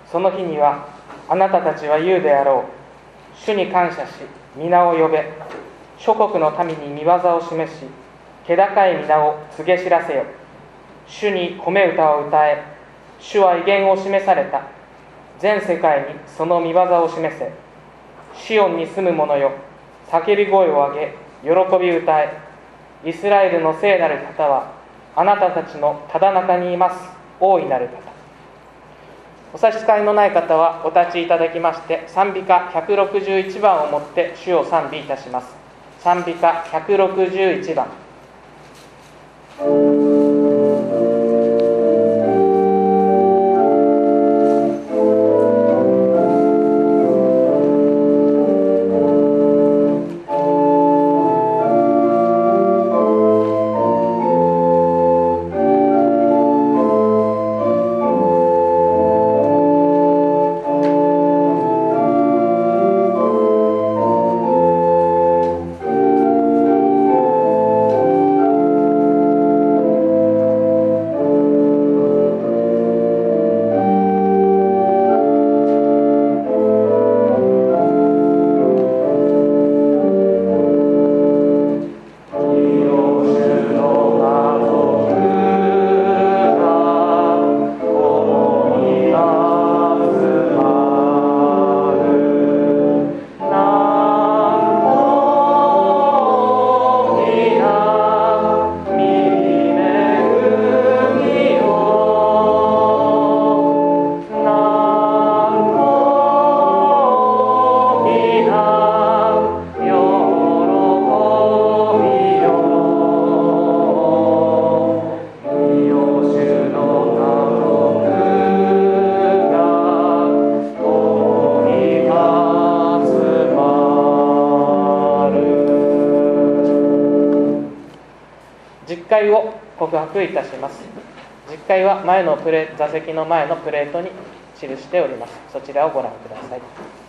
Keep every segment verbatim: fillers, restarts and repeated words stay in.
その日にはあなたたちは言うであろう。主に感謝し皆を呼べ。諸国の民に見業を示し、気高い皆を告げ知らせよ。主に褒め歌を歌え。主は威厳を示された。全世界にその見業を示せ。シオンに住む者よ、叫び声を上げ喜び歌え。イスラエルの聖なる方はあなたたちのただ中にいます。大いなる方。お差し支えのない方はお立ちいただきまして、賛美歌ひゃくろくじゅういちばんをもって主を賛美いたします。賛美歌ひゃくろくじゅういちばん。を告白いたします。実会は前のプレ座席の前のプレートに記しております。そちらをご覧ください。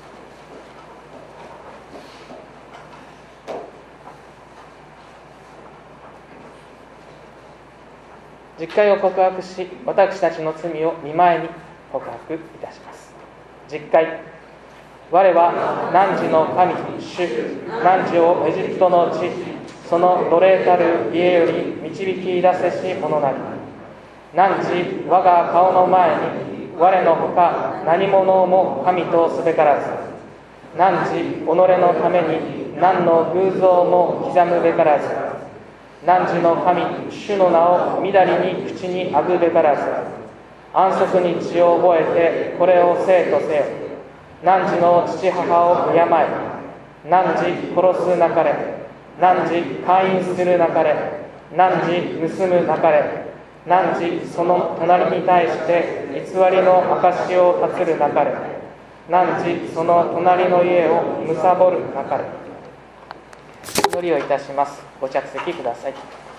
実会を告白し、私たちの罪を見舞いに告白いたします。実会。我は汝の神主、汝をエジプトの地、その奴隷たる家より導き出せし者なり。汝我が顔の前に我のほか何者も神とすべからず、汝己のために何の偶像も刻むべからず、汝の神主の名をみだりに口にあぐべからず、安息日を覚えてこれをせいとせよ。汝の父母を敬え。汝殺すなかれ。汝姦淫するなかれ。汝盗むなかれ。汝その隣に対して偽りの証を立つるなかれ。汝その隣の家を貪るなかれ。祈りをいたします。ご着席ください。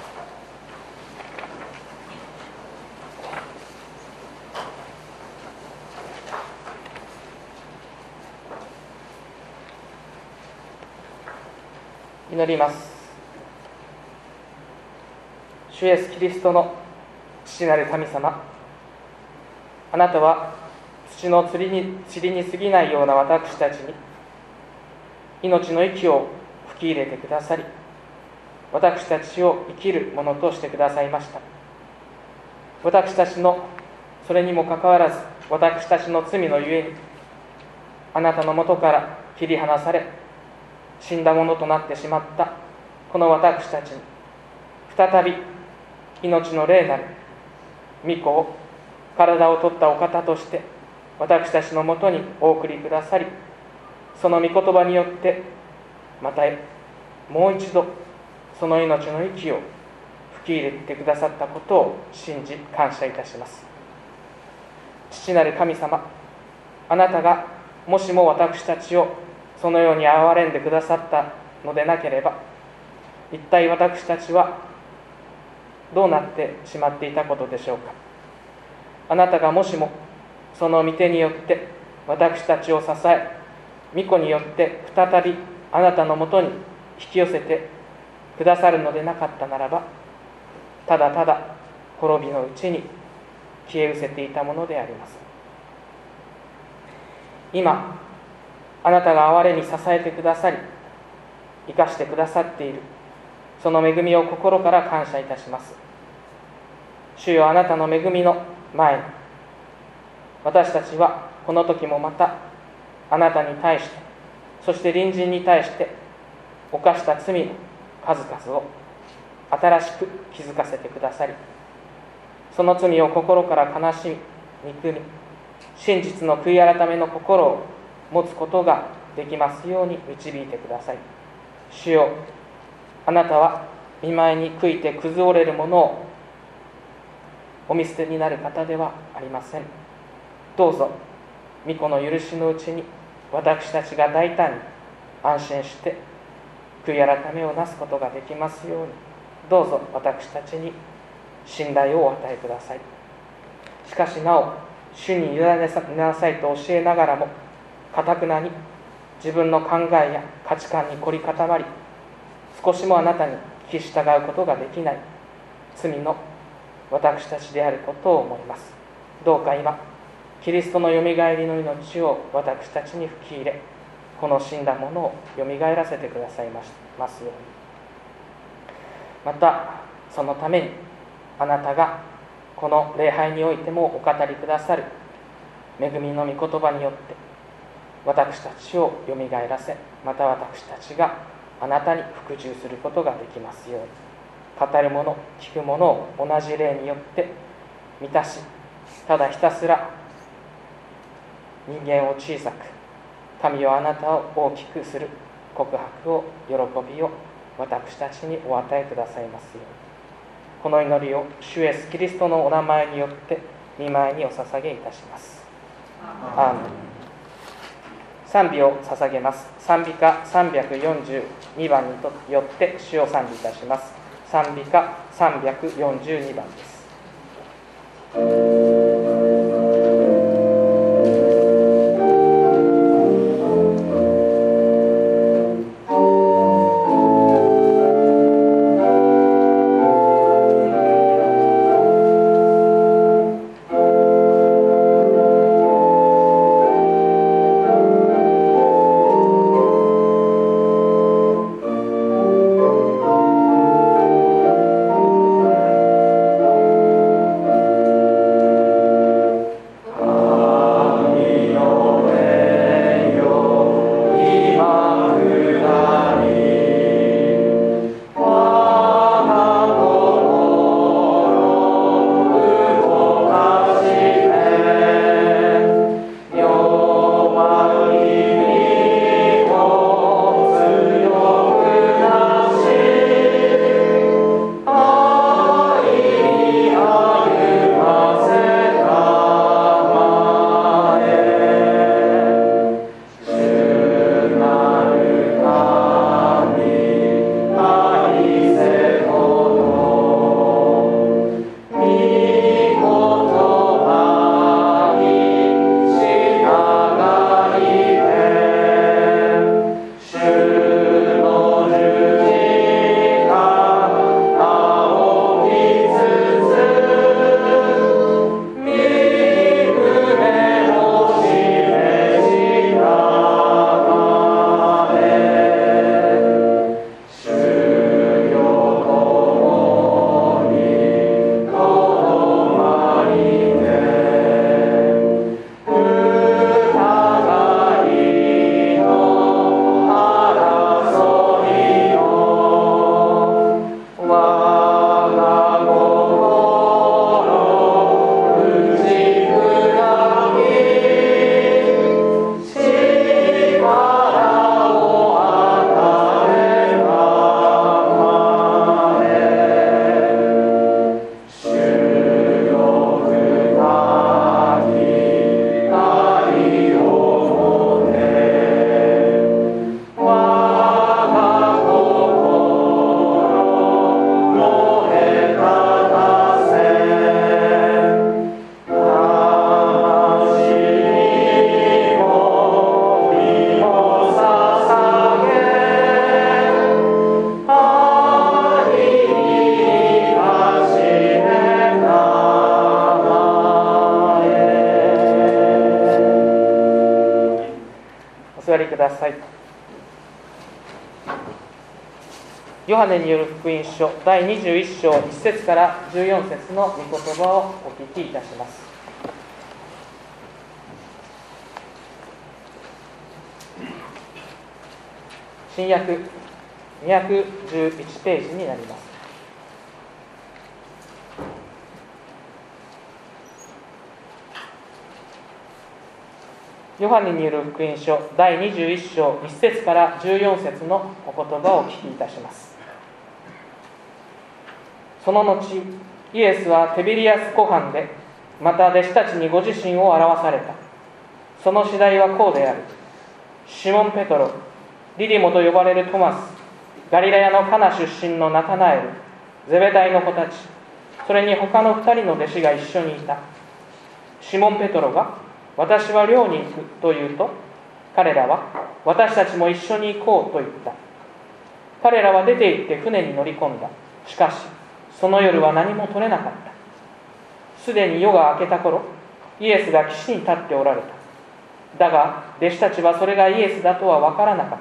祈ります。主イエスキリストの父なる神様、あなたは土の塵に塵に過ぎないような私たちに命の息を吹き入れてくださり、私たちを生きるものとしてくださいました。私たちのそれにもかかわらず、私たちの罪のゆえにあなたのもとから切り離され、死んだものとなってしまったこの私たちに、再び命の霊なる御子を体を取ったお方として私たちのもとにお送りくださり、その御言葉によってまたもう一度その命の息を吹き入れてくださったことを信じ感謝いたします。父なる神様、あなたがもしも私たちをそのように憐れんでくださったのでなければ、一体私たちはどうなってしまっていたことでしょうか。あなたがもしもその御手によって私たちを支え、御子によって再びあなたのもとに引き寄せてくださるのでなかったならば、ただただ滅びのうちに消え失せていたものであります。 今あなたが憐れに支えてくださり生かしてくださっているその恵みを心から感謝いたします。主よ、あなたの恵みの前に私たちはこの時もまたあなたに対して、そして隣人に対して犯した罪の数々を新しく気づかせてくださり、その罪を心から悲しみ憎み、真実の悔い改めの心を持つことができますように導いてください。主よ、あなたは御前に悔いて崩折れるものをお見捨てになる方ではありません。どうぞ御子の許しのうちに私たちが大胆に安心して悔い改めをなすことができますように、どうぞ私たちに信頼をお与えください。しかしなお主に委ねなさいと教えながらも、堅くなに自分の考えや価値観に凝り固まり、少しもあなたに聞き従うことができない罪の私たちであることを思います。どうか今キリストのよみがえりの命を私たちに吹き入れ、この死んだものをよみがえらせてくださいますように。またそのためにあなたがこの礼拝においてもお語りくださる恵みの御言葉によって私たちをよみがえらせ、また私たちがあなたに服従することができますように。語るもの聞くものを同じ霊によって満たし、ただひたすら人間を小さく、神はあなたを大きくする告白を、喜びを私たちにお与えくださいますように。この祈りを主イエスキリストのお名前によって御前にお捧げいたします。アーメン。賛美を捧げます。賛美歌さんびゃくよんじゅうにばんによって主を賛美いたします。賛美歌さんびゃくよんじゅうにばんです。 「 ださい。ヨハネによる福音書だいにじゅういっ章いち節からじゅうよん節の御言葉をお聞きいたします。新約にひゃくじゅういちページになります。ヨハネによる福音書だいにじゅういっ章いち節からじゅうよん節のお言葉をお聞きいたします。その後、イエスはテビリアス湖畔でまた弟子たちにご自身を表された。その次第はこうである。シモン・ペトロ、リディモと呼ばれるトマス、ガリラヤのカナ出身のナタナエル、ゼベダイの子たち、それに他の二人の弟子が一緒にいた。シモン・ペトロが、私は漁に行くと言うと、彼らは、私たちも一緒に行こうと言った。彼らは出て行って船に乗り込んだ。しかし、その夜は何も取れなかった。すでに夜が明けた頃、イエスが岸に立っておられた。だが、弟子たちはそれがイエスだとは分からなかった。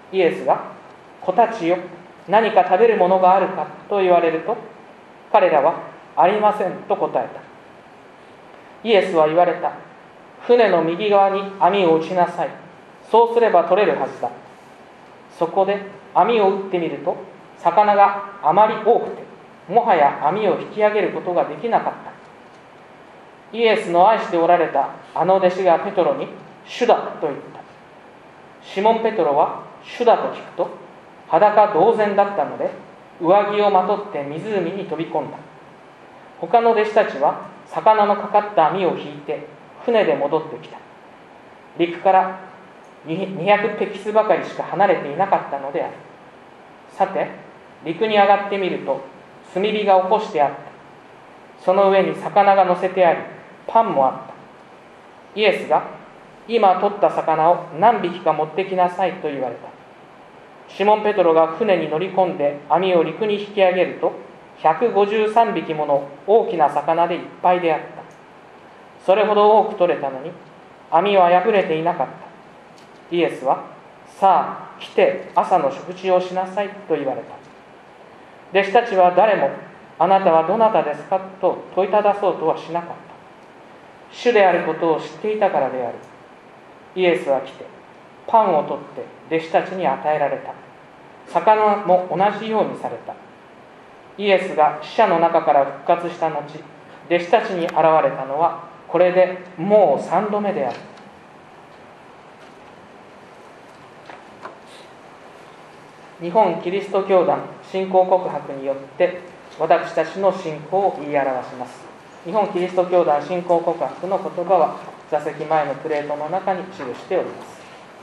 イエスが、子たちよ、何か食べるものがあるかと言われると、彼らは、ありませんと答えた。イエスは言われた。船の右側に網を打ちなさい。そうすれば取れるはずだ。そこで網を打ってみると、魚があまり多くて、もはや網を引き上げることができなかった。イエスの愛しておられたあの弟子がペトロに、主だと言った。シモン・ペトロは主だと聞くと、裸同然だったので、上着をまとって湖に飛び込んだ。他の弟子たちは、魚のかかった網を引いて船で戻ってきた。陸からにひゃくペキスばかりしか離れていなかったのである。さて、陸に上がってみると炭火が起こしてあった。その上に魚が乗せてあり、パンもあった。イエスが、今取った魚を何匹か持ってきなさいと言われた。シモン・ペトロが船に乗り込んで網を陸に引き上げると、ひゃくごじゅうさんびきもの大きな魚でいっぱいであった。それほど多く取れたのに、網は破れていなかった。イエスは、さあ来て朝の食事をしなさいと言われた。弟子たちは誰も、あなたはどなたですかと問いただそうとはしなかった。主であることを知っていたからである。イエスは来て、パンを取って弟子たちに与えられた。魚も同じようにされた。イエスが死者の中から復活した後、弟子たちに現れたのは、これでもう三度目である。日本キリスト教団信仰告白によって私たちの信仰を言い表します。日本キリスト教団信仰告白の言葉は座席前のプレートの中に記しております。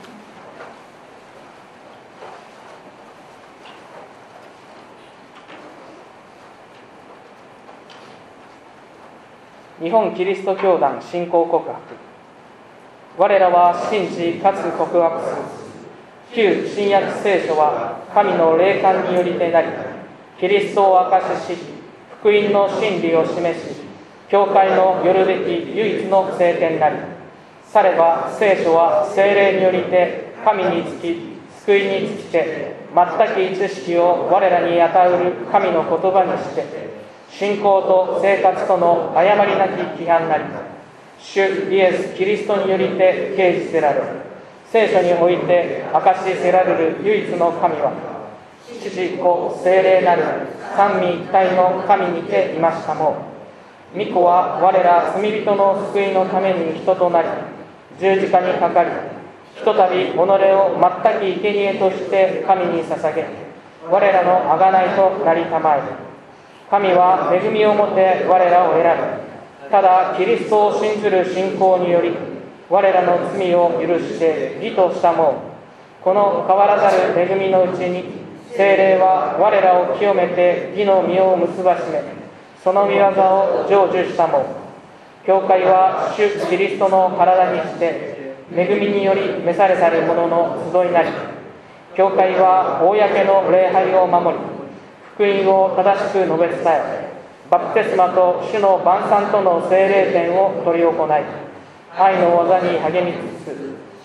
日本キリスト教団信仰告白。我らは信じかつ告白する。旧新約聖書は神の霊感によりてなり、キリストを証しし、福音の真理を示し、教会のよるべき唯一の聖典なり。されば聖書は聖霊によりて神につき、救いにつきて、全く知識を我らに与える神の言葉にして、信仰と生活との誤りなき規範なり、主イエス・キリストによりて掲示せられ、聖書において明かしせられる唯一の神は、父子聖霊なる三位一体の神にていましたもう。御子は我ら罪人の救いのために人となり、十字架にかかり、ひとたび己を全く生贄として神に捧げ、我らの贖いとなりたまえ。神は恵みをもて我らを選び、ただキリストを信ずる信仰により我らの罪を許して義としたもう。この変わらざる恵みのうちに聖霊は我らを清めて義の実を結ばしめ、その御業を成就したもう。教会は主キリストの体にして恵みにより召されたる者の集いなり。教会は公の礼拝を守り、福音を正しく述べ伝え、バプテスマと主の晩餐との聖霊典を執り行い、愛の技に励みつつ、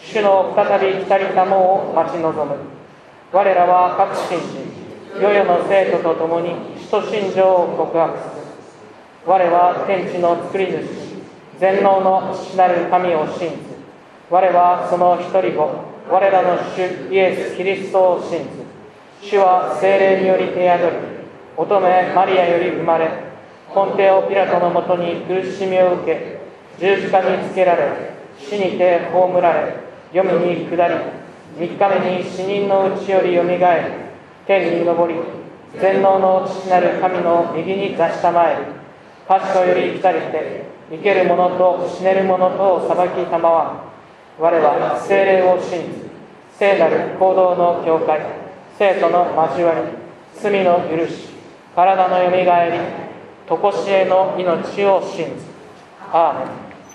主の再び来たりたもを待ち望む。我らは確信し、世々の生徒と共に使徒信条を告白する。我は天地の作り主、全能の父なる神を信ず。我はその一人子、我らの主イエス・キリストを信ず。主は聖霊により手宿り、乙女マリアより生まれ、ポンテオ・ピラトのもとに苦しみを受け、十字架につけられ、死にて葬られ、黄泉に下り、三日目に死人のうちよりよみがえり、天に昇り、全能の父なる神の右に座したまえり、賢より来たりて、生ける者と死ねる者とを裁きたまわん。我は聖霊を信ず、聖なる行動の教会、生徒の交わり、罪の許し、体のよみがえり、とこしえの命を信ず。アーメン。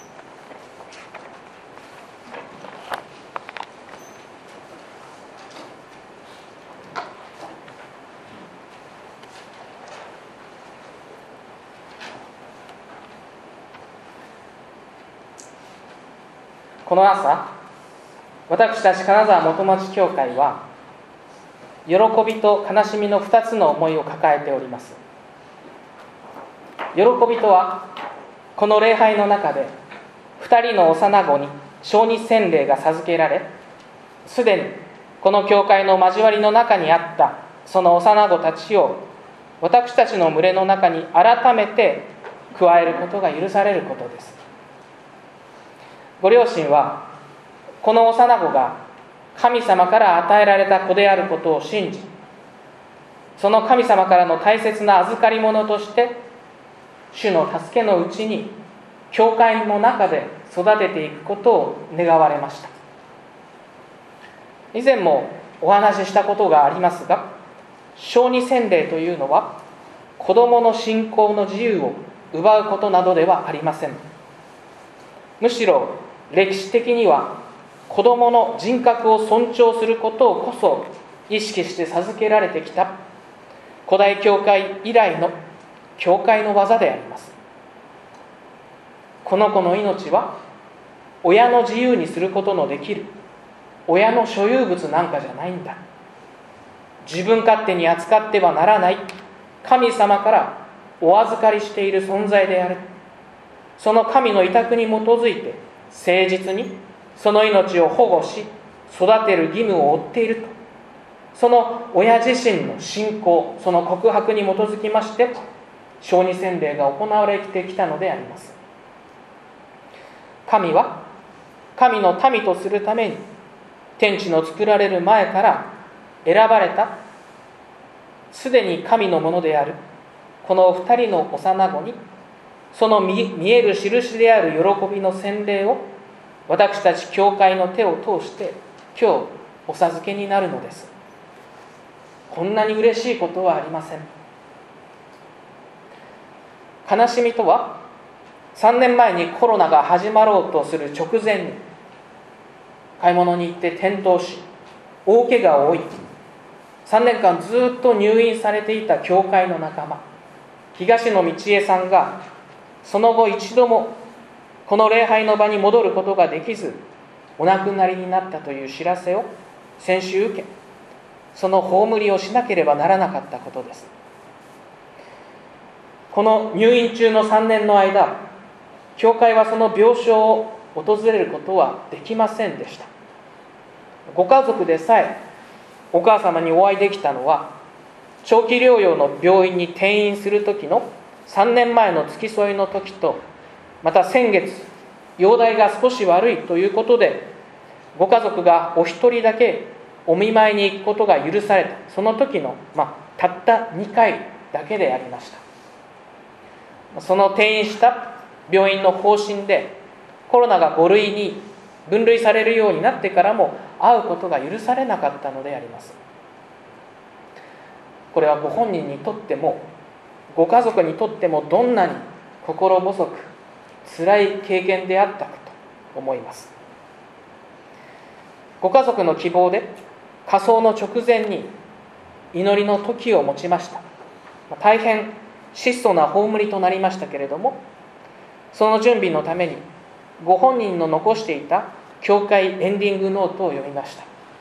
この朝、私たち金沢元町教会は喜びと悲しみのふたつの思いを抱えております。喜びとは、この礼拝の中でふたりの幼子に小児洗礼が授けられ、すでにこの教会の交わりの中にあったその幼子たちを私たちの群れの中に改めて加えることが許されることです。ご両親はこの幼子が神様から与えられた子であることを信じ、その神様からの大切な預かり物として主の助けのうちに教会の中で育てていくことを願われました。以前もお話ししたことがありますが、小児洗礼というのは子どもの信仰の自由を奪うことなどではありません。むしろ歴史的には子どもの人格を尊重することをこそ意識して授けられてきた古代教会以来の教会の技であります。この子の命は親の自由にすることのできる親の所有物なんかじゃないんだ。自分勝手に扱ってはならない神様からお預かりしている存在である。その神の委託に基づいて誠実にその命を保護し育てる義務を負っていると、その親自身の信仰、その告白に基づきまして小児洗礼が行われてきたのであります。神は神の民とするために天地の作られる前から選ばれたすでに神のものであるこの二人の幼子にその 見, 見える印である喜びの洗礼を私たち教会の手を通して今日お授けになるのです。こんなに嬉しいことはありません。悲しみとはさんねんまえにコロナが始まろうとする直前に買い物に行って転倒し大怪我を負いさんねんかんずっと入院されていた教会の仲間東野道恵さんがその後一度もこの礼拝の場に戻ることができずお亡くなりになったという知らせを先週受け、その葬りをしなければならなかったことです。この入院中のさんねんの間、教会はその病床を訪れることはできませんでした。ご家族でさえお母様にお会いできたのは長期療養の病院に転院する時のさんねんまえの付き添いの時と、また先月容体が少し悪いということでご家族がお一人だけお見舞いに行くことが許されたその時の、まあ、たったにかいだけでありました。その転院した病院の方針でコロナがご類に分類されるようになってからも会うことが許されなかったのであります。これはご本人にとってもご家族にとってもどんなに心細く辛い経験であったかと思います。ご家族の希望で火葬の直前に祈りの時を持ちました。大変質素な葬りとなりましたけれども、その準備のためにご本人の残していた教会エンディングノートを読みました。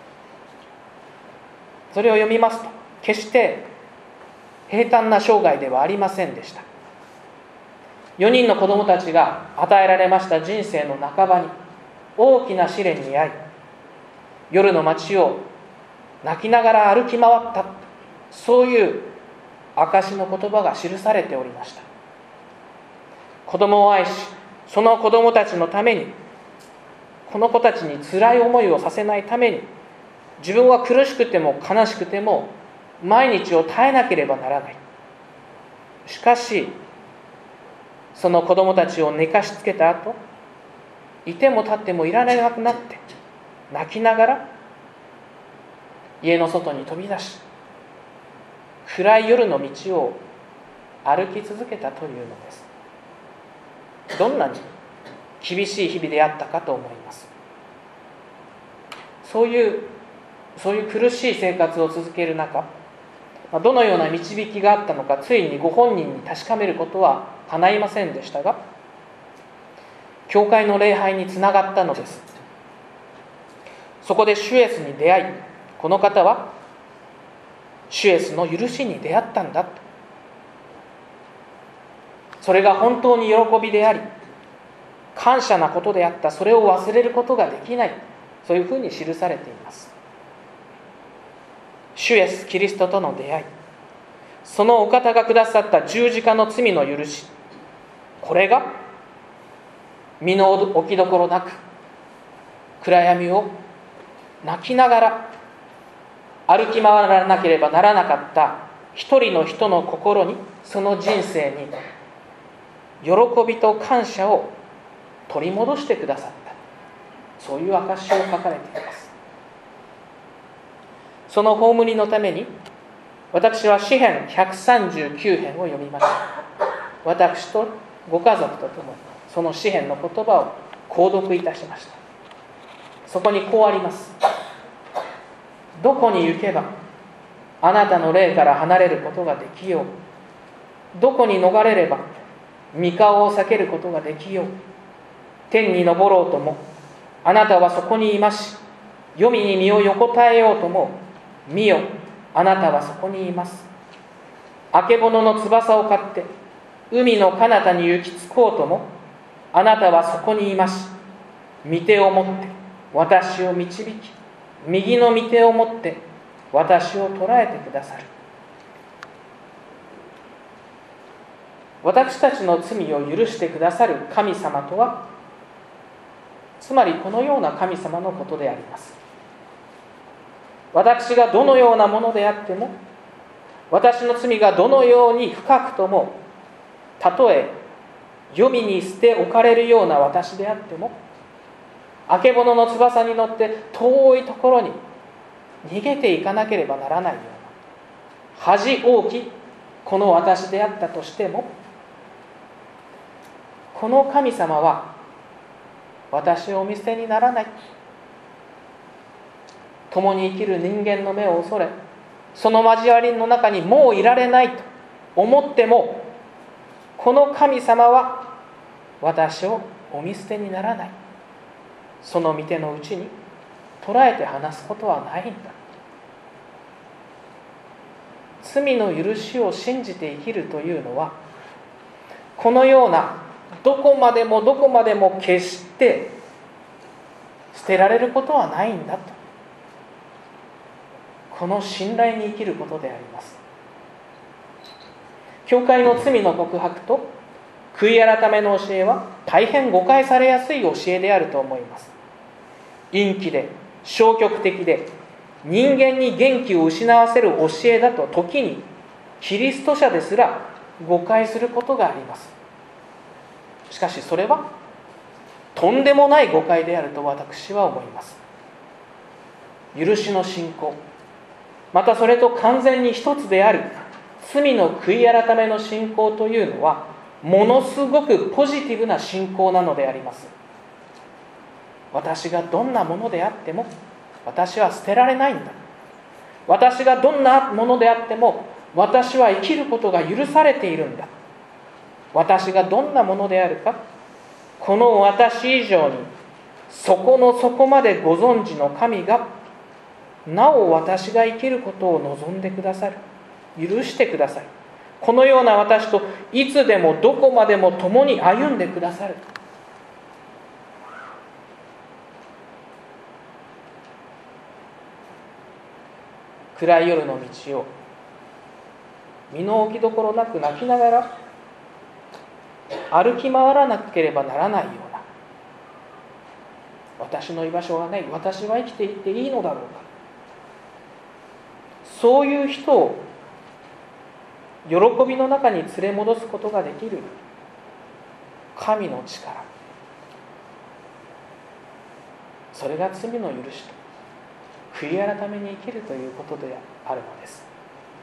それを読みますと、決して平坦な生涯ではありませんでした。よにんの子供たちが与えられました人生の半ばに大きな試練に遭い、夜の街を泣きながら歩き回った、そういう証の言葉が記されておりました。子供を愛し、その子供たちのために、この子たちに辛い思いをさせないために、自分は苦しくても悲しくても毎日を耐えなければならない。しかしその子供たちを寝かしつけた後、いても立ってもいられなくなって泣きながら家の外に飛び出し、暗い夜の道を歩き続けたというのです。どんなに厳しい日々であったかと思います。そういうそういう苦しい生活を続ける中、どのような導きがあったのか、ついにご本人に確かめることは叶いませんでしたが、教会の礼拝につながったのです。そこで主イエスに出会い、この方は主イエスの許しに出会ったんだと。それが本当に喜びであり、感謝なことであった。それを忘れることができない。そういうふうに記されています。主イエスキリストとの出会い、そのお方がくださった十字架の罪の許し、これが身の置きどころなく暗闇を泣きながら歩き回らなければならなかった一人の人の心に、その人生に喜びと感謝を取り戻してくださった、そういう証しを書かれています。その葬りのために私は詩編ひゃくさんじゅうきゅうへんを読みました。私とご家族とともにその詩編の言葉を購読いたしました。そこにこうあります。どこに行けばあなたの霊から離れることができよう。どこに逃れれば御顔を避けることができよう。天に昇ろうともあなたはそこにいまし、黄泉に身を横たえようとも見よ、あなたはそこにいます。あけぼのの翼を買って海の彼方に行き着こうともあなたはそこにいまし、御手を持って私を導き、右の御手を持って私を捉えてくださる。私たちの罪を許してくださる神様とは、つまりこのような神様のことであります。私がどのようなものであっても、私の罪がどのように深くとも、たとえ黄泉に捨て置かれるような私であっても、あけぼのの翼に乗って遠いところに逃げていかなければならないような恥多きこの私であったとしても、この神様は私をお見捨てにならない。共に生きる人間の目を恐れ、その交わりの中にもういられないと思っても、この神様は私をお見捨てにならない。その御手のうちに捉えて離すことはないんだ。罪の許しを信じて生きるというのは、このようなどこまでもどこまでも決して捨てられることはないんだと、この信頼に生きることであります。教会の罪の告白と悔い改めの教えは大変誤解されやすい教えであると思います。陰気で消極的で人間に元気を失わせる教えだと、時にキリスト者ですら誤解することがあります。しかしそれはとんでもない誤解であると私は思います。許しの信仰、またそれと完全に一つである罪の悔い改めの信仰というのは、ものすごくポジティブな信仰なのであります。私がどんなものであっても私は捨てられないんだ。私がどんなものであっても私は生きることが許されているんだ。私がどんなものであるか、この私以上にそこの底までご存知の神がなお私が生きることを望んでくださる。許してください。このような私といつでもどこまでも共に歩んでくださる。暗い夜の道を身の置きどころなく泣きながら歩き回らなければならないような、私の居場所がない、私は生きていっていいのだろうか、そういう人を喜びの中に連れ戻すことができる神の力、それが罪の許しと悔い改めに生きるということであるのです。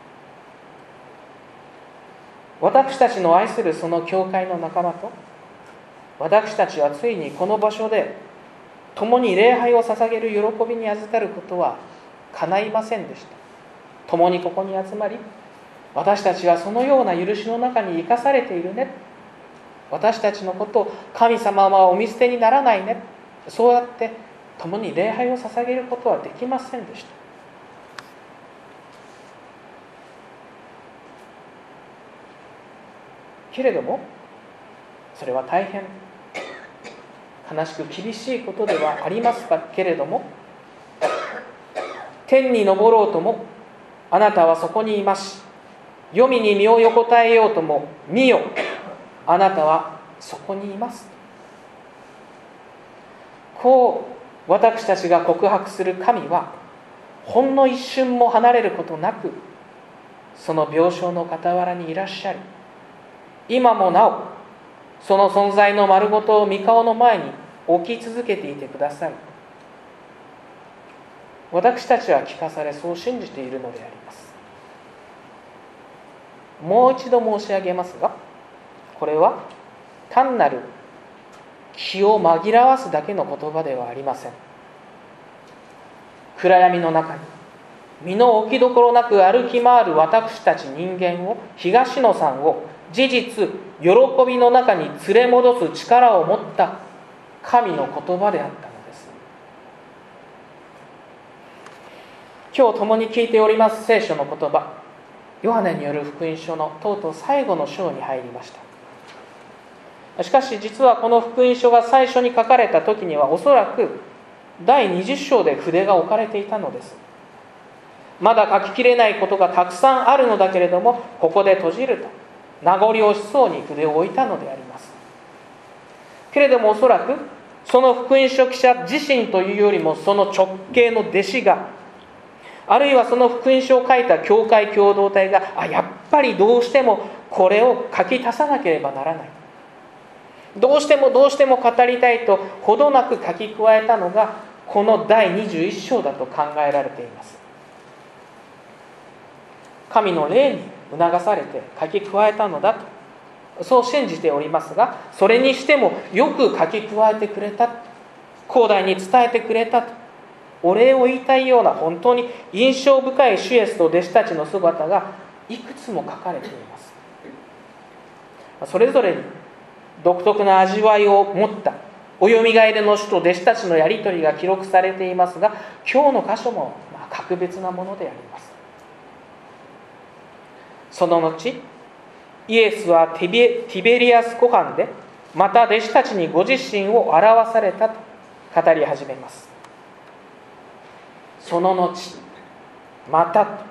私たちの愛するその教会の仲間と私たちはついにこの場所で共に礼拝を捧げる喜びに預かることは叶いませんでした。共にここに集まり、私たちはそのような許しの中に生かされているね、私たちのことを神様はお見捨てにならないね、そうやって共に礼拝を捧げることはできませんでした。けれどもそれは大変悲しく厳しいことではありますけれども、天に昇ろうともあなたはそこにいます。黄泉に身を横たえようとも見よ、あなたはそこにいます。こう私たちが告白する神はほんの一瞬も離れることなくその病床の傍らにいらっしゃり、今もなおその存在の丸ごとを御顔の前に置き続けていてください。私たちは聞かされそう信じているのであります。もう一度申し上げますが、これは単なる気を紛らわすだけの言葉ではありません。暗闇の中に身の置きどころなく歩き回る私たち人間を、東野さんを事実喜びの中に連れ戻す力を持った神の言葉であったのです。今日共に聞いております聖書の言葉、ヨハネによる福音書のとうとう最後の章に入りました。しかし実はこの福音書が最初に書かれた時にはおそらくだいにじゅっ章で筆が置かれていたのです。まだ書ききれないことがたくさんあるのだけれども、ここで閉じると名残惜しそうに筆を置いたのであります。けれどもおそらくその福音書記者自身というよりもその直系の弟子が、あるいはその福音書を書いた教会共同体が、あやっぱりどうしてもこれを書き足さなければならない、どうしてもどうしても語りたいとほどなく書き加えたのがこのだいにじゅういっ章だと考えられています。神の霊に促されて書き加えたのだとそう信じておりますが、それにしてもよく書き加えてくれた、後代に伝えてくれたとお礼を言いたいような本当に印象深い主イエスと弟子たちの姿がいくつも書かれています。それぞれに独特な味わいを持ったおよみがえりの主と弟子たちのやり取りが記録されていますが、今日の箇所もまあ格別なものであります。その後イエスはティベ、ティベリアス湖畔でまた弟子たちにご自身を表されたと語り始めます。その後またと、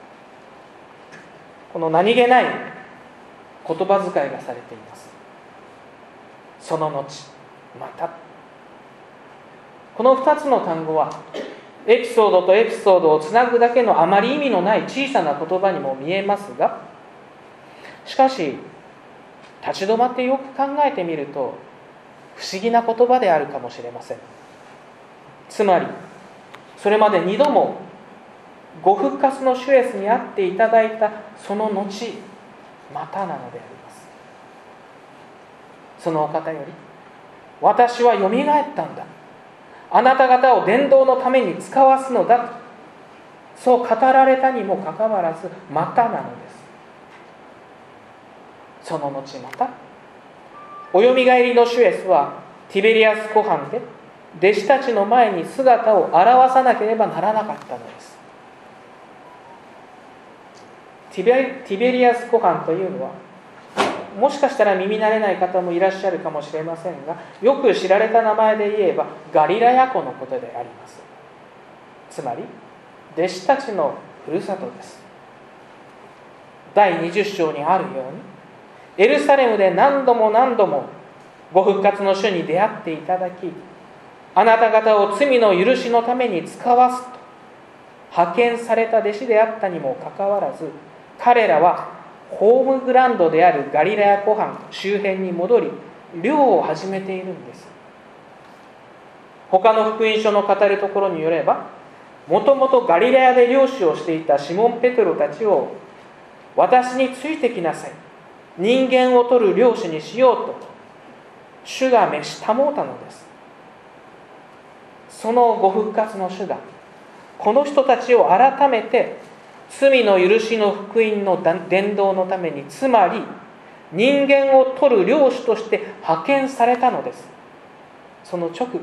この何気ない言葉遣いがされています。その後また、このふたつの単語はエピソードとエピソードをつなぐだけのあまり意味のない小さな言葉にも見えますが、しかし立ち止まってよく考えてみると不思議な言葉であるかもしれません。つまりそれまでにどもご復活の主イエスに会っていただいたその後またなのであります。そのお方より私はよみがえったんだ、あなた方を伝道のために使わすのだとそう語られたにもかかわらずまたなのです。その後またおよみがえりの主イエスはティベリアス湖畔で弟子たちの前に姿を現さなければならなかったのです。ティベ、ティベリアス湖畔というのは、もしかしたら耳慣れない方もいらっしゃるかもしれませんが、よく知られた名前で言えばガリラヤ湖のことであります。つまり弟子たちのふるさとです。だいにじゅっ章にあるように、エルサレムで何度も何度もご復活の主に出会っていただき、あなた方を罪の許しのために使わすと派遣された弟子であったにもかかわらず、彼らはホームグラウンドであるガリラヤ湖畔周辺に戻り、漁を始めているんです。他の福音書の語るところによれば、もともとガリラヤで漁師をしていたシモン・ペトロたちを、私についてきなさい、人間を取る漁師にしようと主が召したもうたのです。そのご復活の主がこの人たちを改めて罪の許しの福音の伝道のために、つまり人間を取る漁師として派遣されたのです。その直後、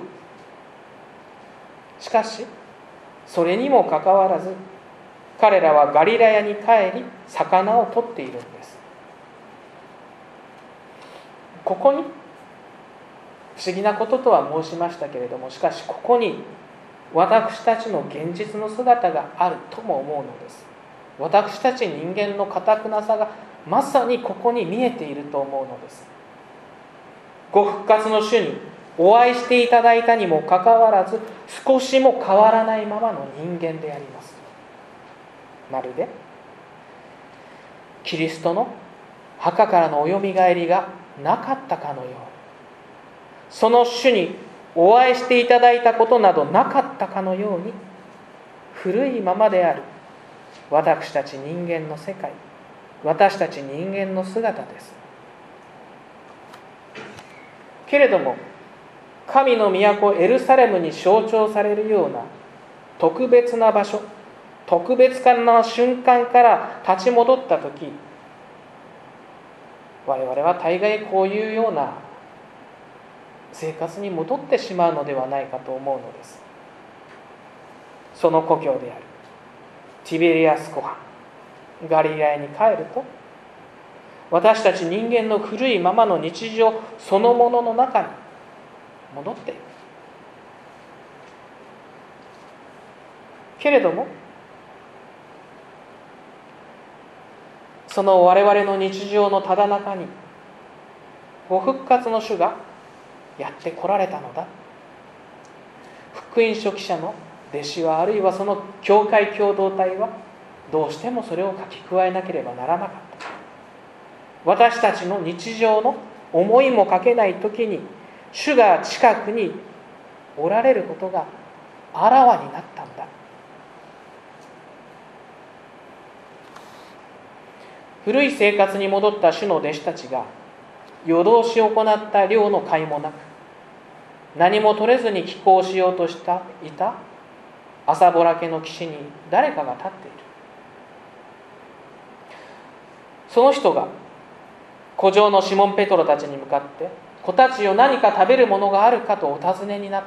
しかしそれにもかかわらず、彼らはガリラヤに帰り魚を取っているんです。ここに不思議なこととは申しましたけれども、しかしここに私たちの現実の姿があるとも思うのです。私たち人間の堅くなさがまさにここに見えていると思うのです。ご復活の主にお会いしていただいたにもかかわらず、少しも変わらないままの人間であります。まるでキリストの墓からのおよみがえりがなかったかのように、その主にお会いしていただいたことなどなかったかのように、古いままである私たち人間の世界、私たち人間の姿です。けれども神の都エルサレムに象徴されるような特別な場所、特別な瞬間から立ち戻ったとき、我々は大概こういうような生活に戻ってしまうのではないかと思うのです。その故郷であるティベリアス湖畔ガリラヤに帰ると、私たち人間の古いままの日常そのものの中に戻っていく。けれどもその我々の日常のただ中にご復活の主がやって来られたのだ。福音書記者の弟子は、あるいはその教会共同体はどうしてもそれを書き加えなければならなかった。私たちの日常の思いもかけない時に主が近くにおられることがあらわになったんだ。古い生活に戻った主の弟子たちが夜通し行った漁の甲斐もなく、何も取れずに寄港しようとしたいた朝ぼらけの岸に誰かが立っている。その人が湖上のシモン・ペトロたちに向かって、子たちよ、何か食べるものがあるかとお尋ねになった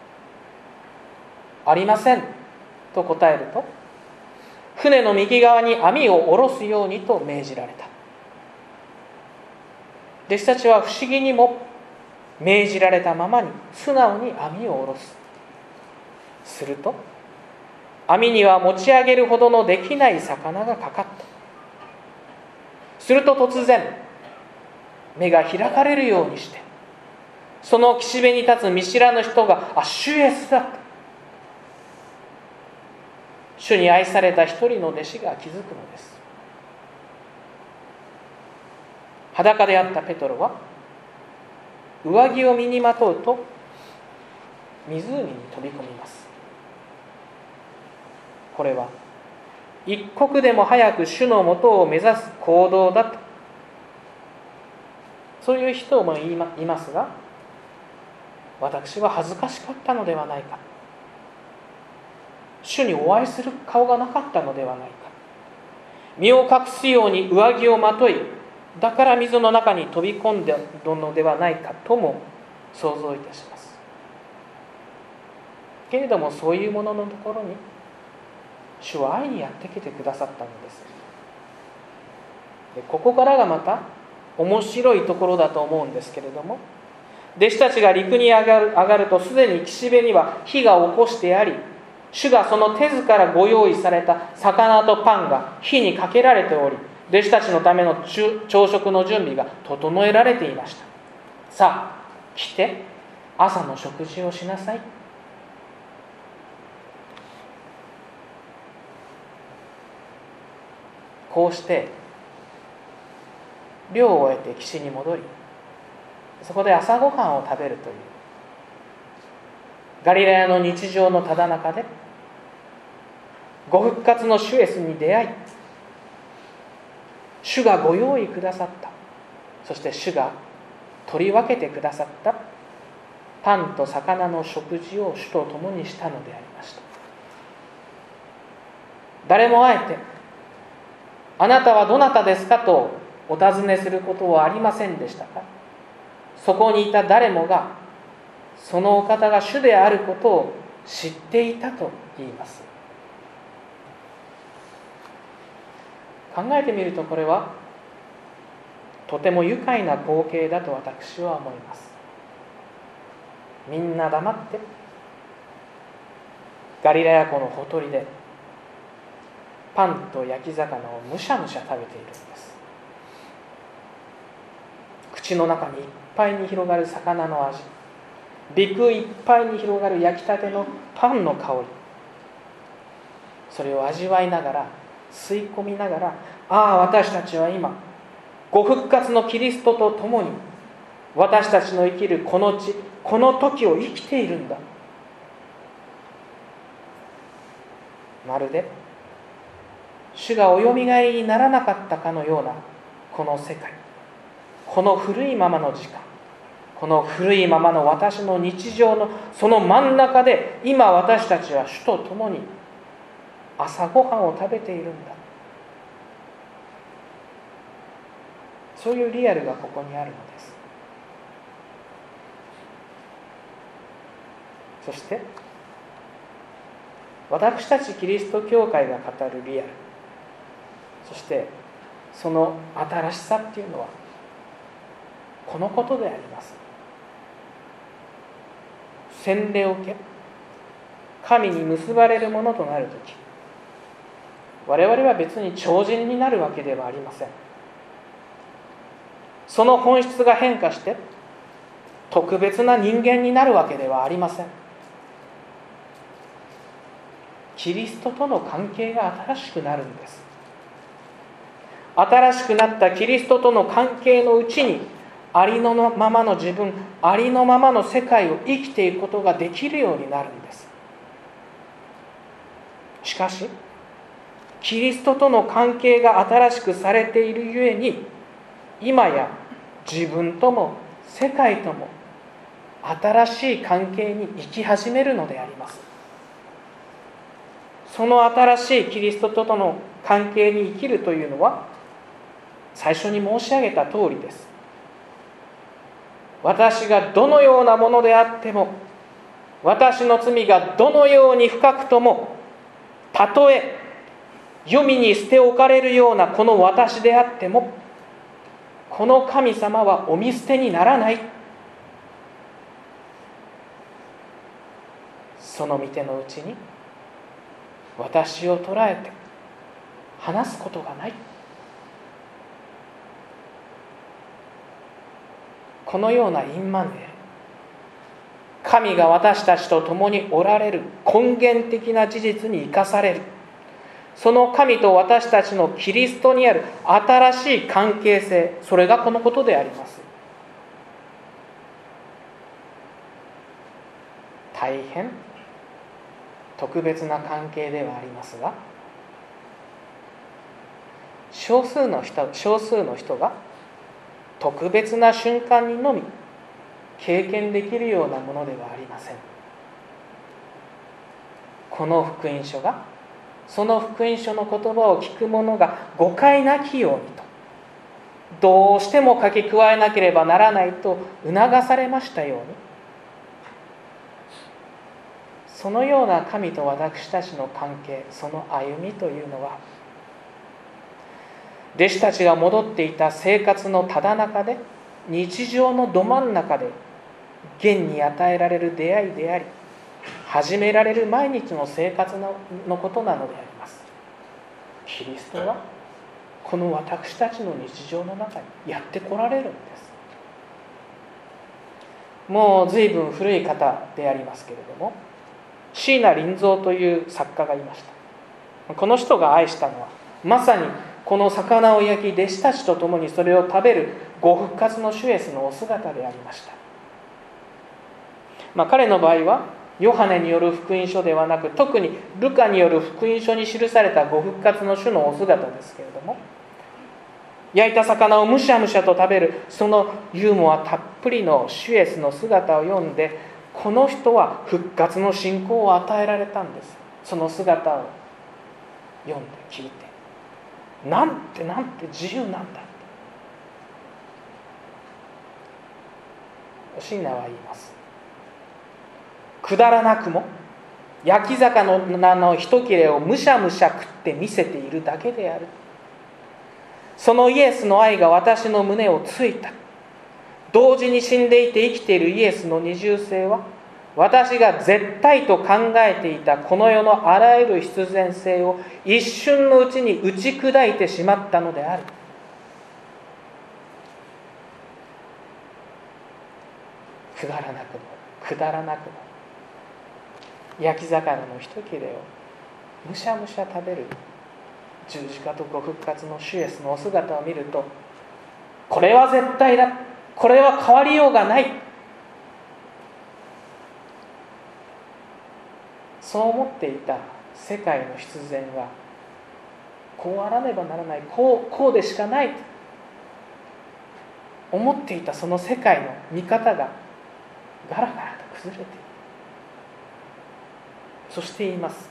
。ありませんと答えると、船の右側に網を下ろすようにと命じられた。弟子たちは不思議にも命じられたままに素直に網を下ろす。すると網には持ち上げるほどのできない魚がかかった。すると突然目が開かれるようにして、その岸辺に立つ見知らぬ人が、あ、主イエスだと、主に愛された一人の弟子が気づくのです。裸であったペトロは上着を身にまとうと湖に飛び込みます。これは一刻でも早く主のもとを目指す行動だと、そういう人もいますが、私は恥ずかしかったのではないか、主にお会いする顔がなかったのではないか、身を隠すように上着をまとい、だから水の中に飛び込んだのではないかとも想像いたします。 けれどもそういうもののところに主は愛にやってきてくださったのです。でここからがまた面白いところだと思うんですけれども、弟子たちが陸に上がる、上がるとすでに岸辺には火が起こしてあり、主がその手ずからご用意された魚とパンが火にかけられており、弟子たちのための朝食の準備が整えられていました。さあ来て朝の食事をしなさい。こうして漁を終えて岸に戻り、そこで朝ごはんを食べるというガリラヤの日常のただ中で、ご復活の主イエスに出会い、主がご用意くださった、そして主が取り分けてくださったパンと魚の食事を主と共にしたのでありました。誰もあえてあなたはどなたですかとお尋ねすることはありませんでしたか。そこにいた誰もがそのお方が主であることを知っていたと言います。考えてみるとこれはとても愉快な光景だと私は思います。みんな黙ってガリラヤ湖のほとりでパンと焼き魚をむしゃむしゃ食べているんです。口の中にいっぱいに広がる魚の味、鼻腔いっぱいに広がる焼きたてのパンの香り、それを味わいながら吸い込みながら、ああ私たちは今ご復活のキリストと共に私たちの生きるこの地、この時を生きているんだ。まるで主がおよみがえりにならなかったかのようなこの世界、この古いままの時間、この古いままの私の日常のその真ん中で、今私たちは主と共に朝ごはんを食べているんだ。そういうリアルがここにあるのです。そして私たちキリスト教会が語るリアル、そしてその新しさっていうのはこのことであります。洗礼を受け神に結ばれるものとなるとき、我々は別に超人になるわけではありません。その本質が変化して特別な人間になるわけではありません。キリストとの関係が新しくなるんです。新しくなったキリストとの関係のうちに、ありのままの自分、ありのままの世界を生きていくことができるようになるんです。しかしキリストとの関係が新しくされているゆえに、今や自分とも世界とも新しい関係に生き始めるのであります。その新しいキリストとの関係に生きるというのは、最初に申し上げた通りです。私がどのようなものであっても、私の罪がどのように深くとも、たとえ黄泉に捨て置かれるようなこの私であっても、この神様はお見捨てにならない。その御手のうちに私を捉えて離すことがない。このようなインマヌエル、神が私たちと共におられる根源的な事実に生かされる、その神と私たちのキリストにある新しい関係性、それがこのことであります。大変特別な関係ではありますが、少数の人、少数の人が特別な瞬間にのみ経験できるようなものではありません。この福音書が、その福音書の言葉を聞く者が誤解なきようにと、どうしても書き加えなければならないと促されましたように、 そのような神と私たちの関係、その歩みというのは、弟子たちが戻っていた生活のただ中で、日常のど真ん中で現に与えられる出会いであり、始められる毎日の生活 の, のことなのであります。キリストはこの私たちの日常の中にやって来られるんです。もう随分古い方でありますけれども、椎名林蔵という作家がいました。この人が愛したのは、まさにこの魚を焼き、弟子たちと共にそれを食べるご復活の主イエスのお姿でありました。まあ、彼の場合はヨハネによる福音書ではなく、特にルカによる福音書に記されたご復活の主のお姿ですけれども、焼いた魚をむしゃむしゃと食べるそのユーモアたっぷりの主イエスの姿を読んで、この人は復活の信仰を与えられたんです。その姿を読んで聞いて、なんてなんて自由なんだ。椎名は言います。くだらなくも焼き魚の一切れをむしゃむしゃ食って見せているだけである。そのイエスの愛が私の胸をついた。同時に死んでいて生きているイエスの二重性は、私が絶対と考えていたこの世のあらゆる必然性を一瞬のうちに打ち砕いてしまったのである。くだらなくもくだらなくも焼き魚の一切れをむしゃむしゃ食べる十字架とご復活の主イエスのお姿を見ると、これは絶対だ、これは変わりようがない、そう思っていた世界の必然は、こうあらねばならない、こう、こうでしかないと思っていたその世界の見方がガラガラと崩れている。そして言います。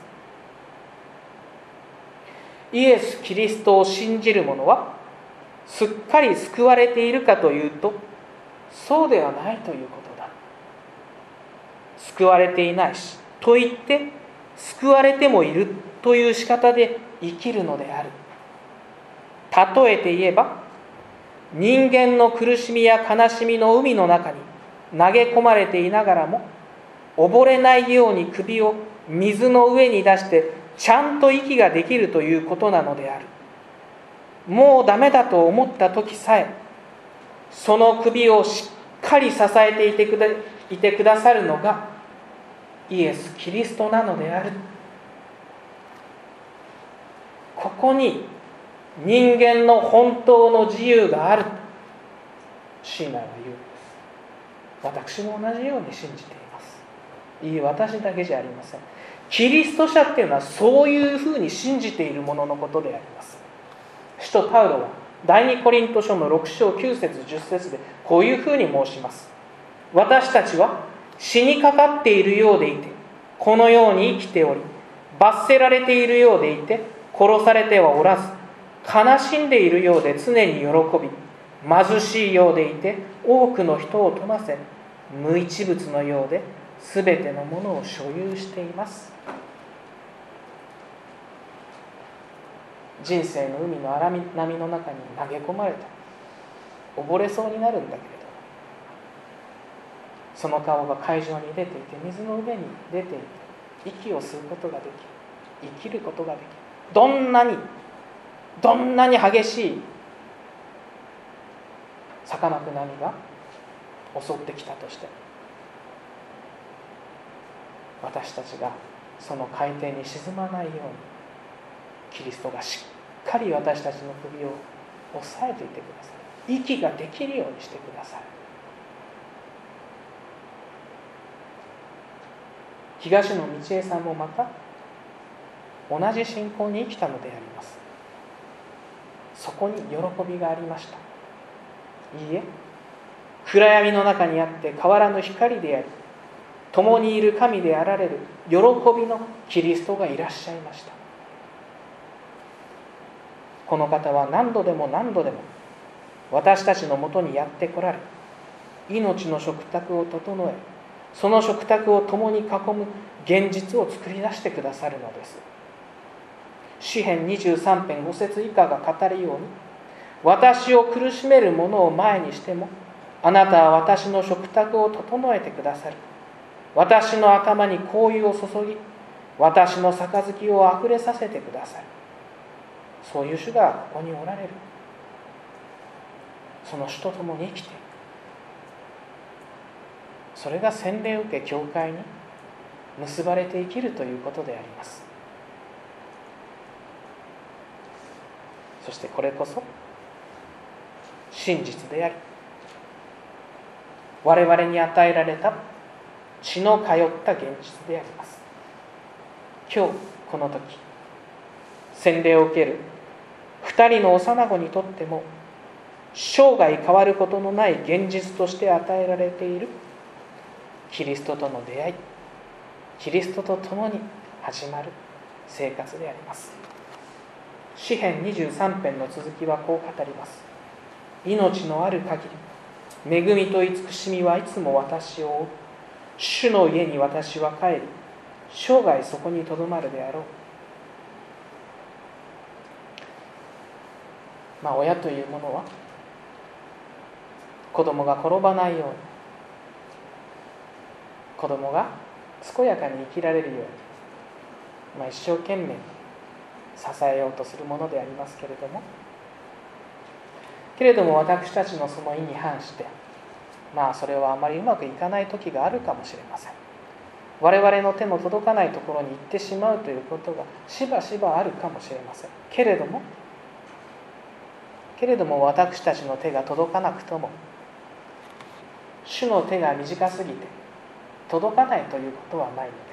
イエス・キリストを信じる者はすっかり救われているかというと、そうではないということだ。救われていないし、と言って救われてもいるという仕方で生きるのである。例えて言えば、人間の苦しみや悲しみの海の中に投げ込まれていながらも、溺れないように首を水の上に出してちゃんと息ができるということなのである。もうダメだと思った時さえ、その首をしっかり支えていてくだ、いてくださるのがイエス・キリストなのである。ここに人間の本当の自由があると椎名は言うんです。私も同じように信じています。いい、私だけじゃありません。キリスト者っていうのはそういうふうに信じているもののことであります。使徒パウロは第二コリント書のろく章きゅう節じゅっ節でこういうふうに申します。私たちは死にかかっているようでいてこのように生きており、罰せられているようでいて殺されてはおらず、悲しんでいるようで常に喜び、貧しいようでいて多くの人を富ませ、無一物のようで全てのものを所有しています。人生の海の荒波の中に投げ込まれた、溺れそうになるんだけれど、その顔が海上に出ていて水の上に出ていて息を吸うことができ、生きることができる。どんなにどんなに激しい魚く波が襲ってきたとしても、私たちがその海底に沈まないようにキリストがしっかり私たちの首を押さえていてください。息ができるようにしてください。東野道恵さんもまた同じ信仰に生きたのであります。そこに喜びがありました。いいえ、暗闇の中にあって変わらぬ光であり、共にいる神であられる喜びのキリストがいらっしゃいました。この方は何度でも何度でも私たちのもとにやって来られ、命の食卓を整え、その食卓を共に囲む現実を作り出してくださるのです。詩編にじゅうさん編ご節以下が語るように、私を苦しめる者を前にしても、あなたは私の食卓を整えてくださる。私の頭に香油を注ぎ、私の杯をあふれさせてくださる。そういう主がここにおられる。その主と共に生きている。それが洗礼を受け教会に結ばれて生きるということであります。そしてこれこそ真実であり、我々に与えられた血の通った現実であります。今日この時、洗礼を受ける二人の幼子にとっても生涯変わることのない現実として与えられているキリストとの出会い、キリストと共に始まる生活であります。詩編にじゅうさん編の続きはこう語ります。命のある限り、恵みと慈しみはいつも私を追う。主の家に私は帰り、生涯そこにとどまるであろう。まあ親というものは子供が転ばないように、子供が健やかに生きられるように、まあ、一生懸命支えようとするものでありますけれども、けれども私たちのその意に反して、まあそれはあまりうまくいかない時があるかもしれません。我々の手の届かないところに行ってしまうということがしばしばあるかもしれません。けれどもけれども私たちの手が届かなくとも、主の手が短すぎて届かないということはないのです。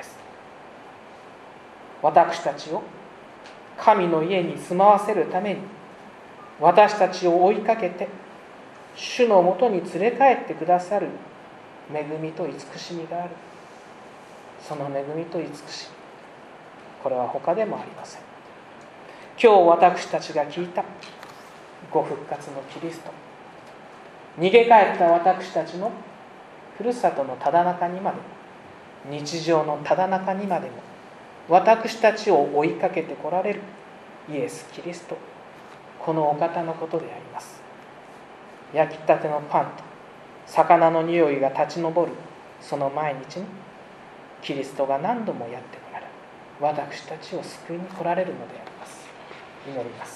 私たちを神の家に住まわせるために、私たちを追いかけて主のもとに連れ帰ってくださる恵みと慈しみがある。その恵みと慈しみ、これは他でもありません。今日私たちが聞いたご復活のキリスト、逃げ帰った私たちのふるさとのただ中にまでも、日常のただ中にまでも私たちを追いかけてこられるイエス・キリスト、このお方のことであります。焼きたてのパンと魚の匂いが立ち上るその毎日に、キリストが何度もやってこられ、私たちを救いに来られるのであります。祈ります。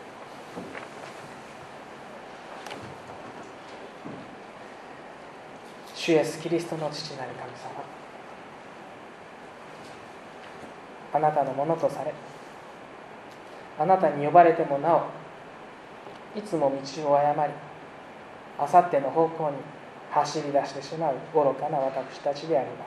主イエスキリストの父なる神様、あなたのものとされ、あなたに呼ばれてもなおいつも道を誤り、あさっての方向に走り出してしまう愚かな私たちであります。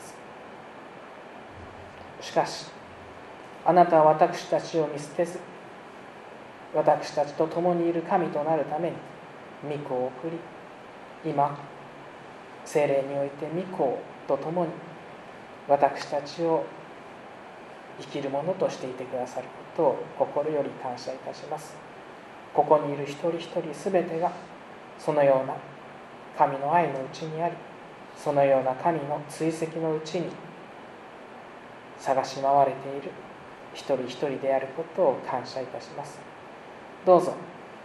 しかしあなたは私たちを見捨てず、私たちと共にいる神となるために御子を送り、今聖霊において御子と共に私たちを生きるものとしていてくださることを心より感謝いたします。ここにいる一人一人すべてがそのような神の愛のうちにあり、そのような神の追跡のうちに探し回れている一人一人であることを感謝いたします。どうぞ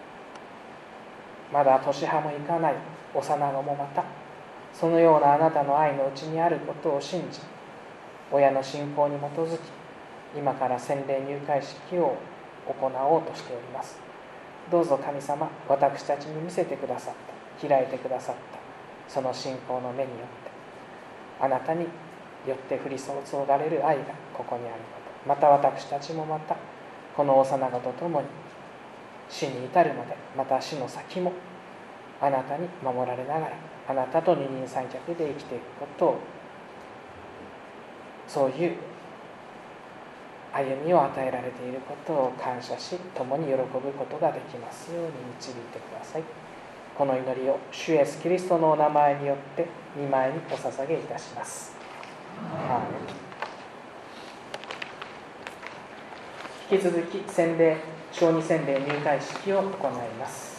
まだ年派もいかない幼子もまたそのようなあなたの愛のうちにあることを信じ、親の信仰に基づき今から洗礼入会式を行おうとしております。どうぞ神様、私たちに見せてくださった、開いてくださったその信仰の目によって、あなたによって降り注がれる愛がここにあること、また私たちもまたこの幼子と共に死に至るまで、また死の先もあなたに守られながら、あなたと二人三脚で生きていくことを、そういう歩みを与えられていることを感謝し、共に喜ぶことができますように導いてください。この祈りを主イエスキリストのお名前によって御前にお捧げいたします。アーメン。引き続き洗礼、小児洗礼入会式を行います。